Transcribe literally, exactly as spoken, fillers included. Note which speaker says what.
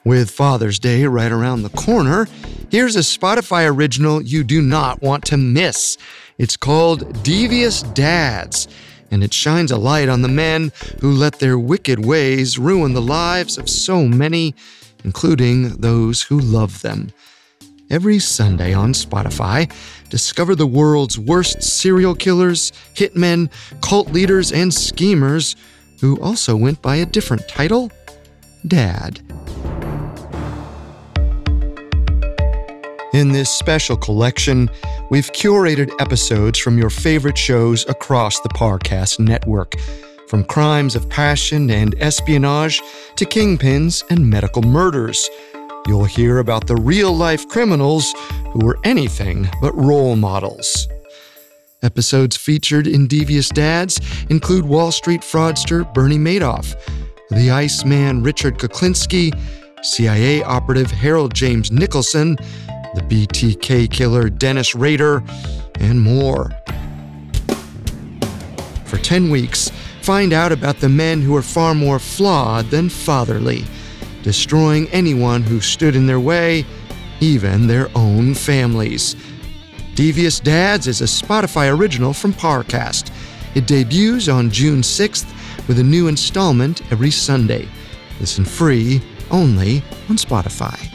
Speaker 1: With Father's Day right around the corner, here's a Spotify original you do not want to miss. It's called Devious Dads, and it shines a light on the men who let their wicked ways ruin the lives of so many, including those who love them. Every Sunday on Spotify, discover the world's worst serial killers, hitmen, cult leaders, and schemers who also went by a different title, Dad. In this special collection, we've curated episodes from your favorite shows across the Parcast network, from crimes of passion and espionage to kingpins and medical murders. You'll hear about the real-life criminals who were anything but role models. Episodes featured in Devious Dads include Wall Street fraudster Bernie Madoff, the Iceman Richard Kuklinski, C I A operative Harold James Nicholson, the B T K killer Dennis Rader, and more. For ten weeks, find out about the men who are far more flawed than fatherly, destroying anyone who stood in their way, even their own families. Devious Dads is a Spotify original from Parcast. It debuts on June sixth with a new installment every Sunday. Listen free only on Spotify.